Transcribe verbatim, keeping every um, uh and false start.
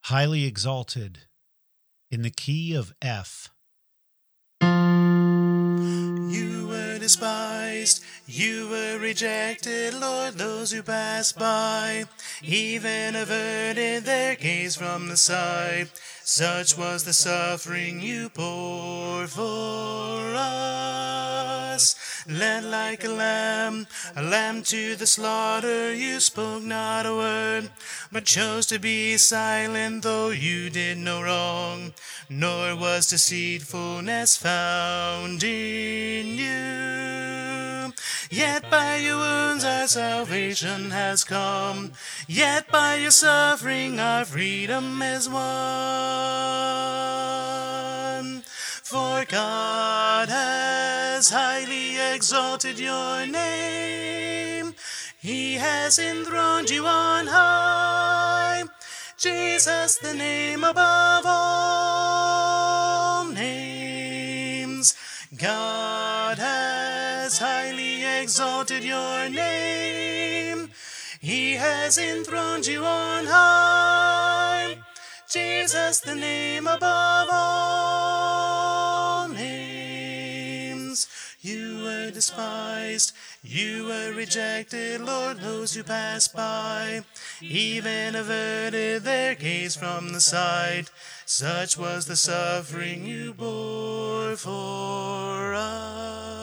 highly exalted, in the key of F. You were despised, you were rejected, Lord. Those who passed by even averted their gaze from the sight. Such was the suffering you bore for us. Led like a lamb, a lamb to the slaughter, you spoke not a word, but chose to be silent, though you did no wrong, nor was deceitfulness found in you. Yet by your wounds our salvation has come, yet by your suffering our freedom is won. For God has highly exalted your name, He has enthroned you on high. Jesus, the name above all names. God has highly exalted your name, He has enthroned you on high. Jesus, the name above all names. You were despised, you were rejected, Lord. Those who passed by even averted their gaze from the sight. Such was the suffering you bore for us.